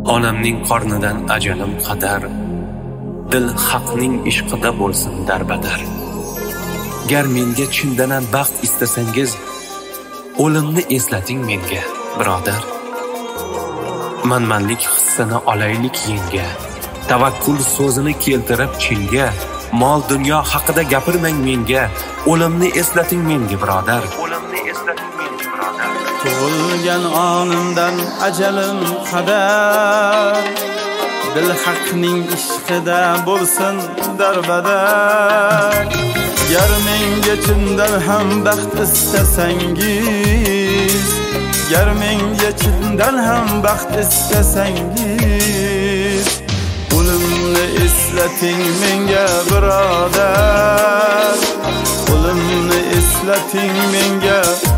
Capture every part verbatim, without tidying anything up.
Onamning qornidan ajalim qadar, dil haqning ishqida bo'lsin darbadar. Gar menga chindan baxt istasangiz, o'limni eslating menga, birodar. Manmanlik hissini olaylik yenga, tavakkul so'zini keltirib chinga, mol dunyo haqida gapirmang menga, o'limni eslating menga, birodar. O'limni eslating menga, birodar. Tug'ilgan onimdan ajalim qadar, dil haqning ishqida bo'lsin darbadar. Gar menga chindan ham baxt istasangiz, gar menga chindan ham baxt istasangiz, o'limni eslating menga, birodar. O'limni eslating menga,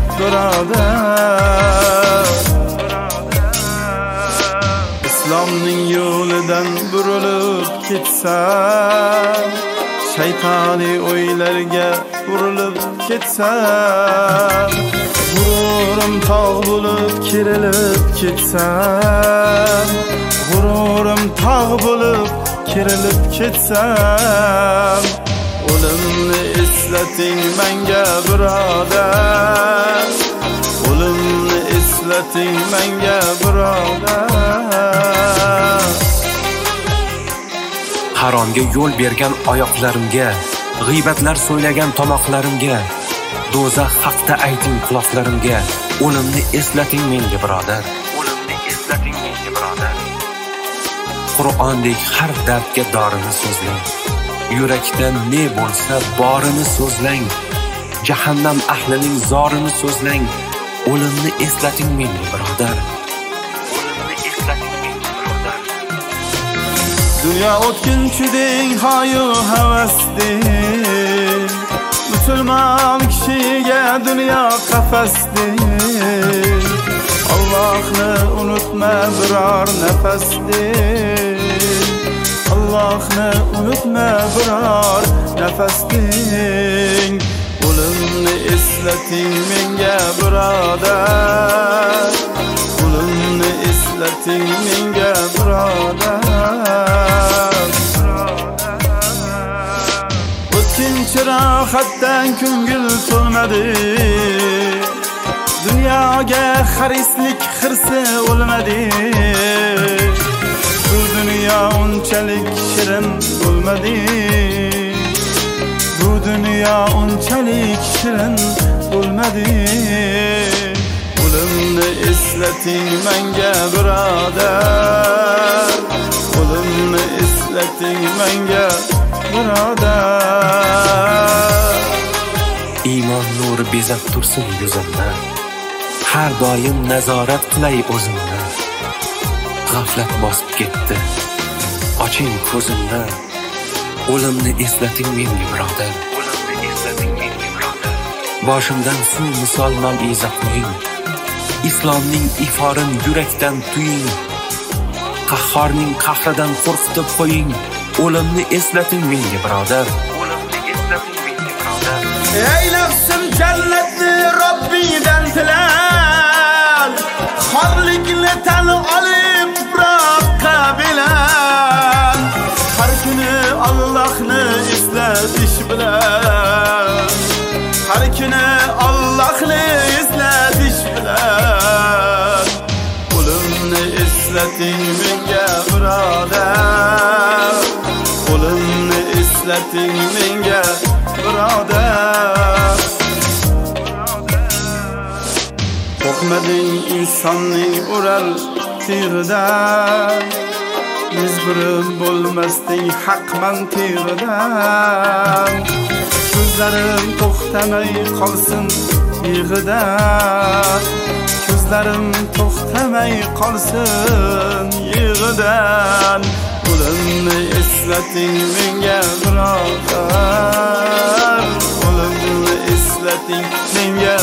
birodar. Islomning yo'lidan burilib ketsam, shaytoniy o'ylarga urilib ketsam, g'ururim tog' bo'lib kerilib ketsam, g'ururim tog' bo'lib kerilib ketsam, o'limni eslating menga, birodar. O'limni eslating menga, birodar. Haromga yo'l bergan oyoqlarimga, g'iybatlar so'ylagan tomoqlarimga, do'zax haqda ayting quloqlarimga, o'limni eslating menga, birodar. O'limni eslating menga, birodar. Qur'ondek har dardga dorini so'zlang, yurakda ne bo'lsa borini so'zlang, jahannam ahlining zorini so'zlang, o'limni eslating menga, birodar. O'limni eslating menga, birodar. Dunyo o'tkinchi deng, hayo havas deng, musulmon kishiga dunyo qafas deng, Allohni unutma biror nafas deng, Allohni unutma biror nafas deng, o'limni eslating menga, birodar. O'limni eslating menga, birodar. O'tkinchi rohatdan ko'ngil to'lmadi, dunyoga xarislik xirsi o'lmadi, bu dunyo unchalik shirin bo'lmadi, bu dunyo unchalik shirin bo'lmadi, o'limni eslating menga, birodar. O'limni eslating menga, birodar. Iymon nuri bezab tursin yuzimni, har doim nazorat qilay o'zimni. G'aflat bosib ketdi, oching ko'zimni, o'limni eslating menga, birodar. O'limni eslating menga, birodar. Boshimdan suv misol mav'iza qo'ying, islomning iforin yurakdan tuying, qahhorning qahridan qo'rqitib qo'ying, o'limni eslating menga, birodar. O'limni eslating menga, birodar. Ey nafsim, jannatni Robbingdan tilab, xorlikni tan olib tuproqqa bilan, har kuni Allohni eslatish bilan, har kuni Allohni eslatish bilan, o'limni eslating menga, birodar. O'limni eslating menga, birodar. Qo'rqmading insonning urar tig'idan, mizg'irib bo'lmasding haq mantig'idan, ko'zlarim to'xtamay qolsin yig'idan, ko'zlarim to'xtamay qolsin yig'idan, o'limni eslating menga, birodar. O'limni eslating menga,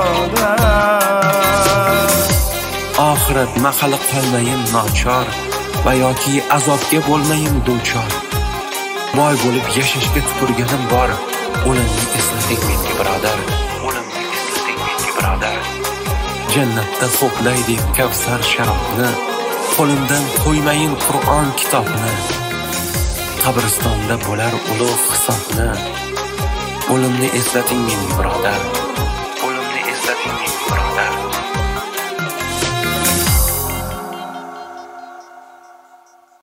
birodar. Oxirat mahali qolmayim nochor, va yoki azobga bo'lmayim duchor. Boy bo'lib yashashga tupurganim bor, o'limni eslating menga, birodar. O'limni eslating menga, birodar. Jannatda to'playdik kavsar sharobni, qo'limdan qo'ymayin Qur'on kitobni. Qabristonda bo'lar ulug' hisobni. O'limni eslating mening birodar.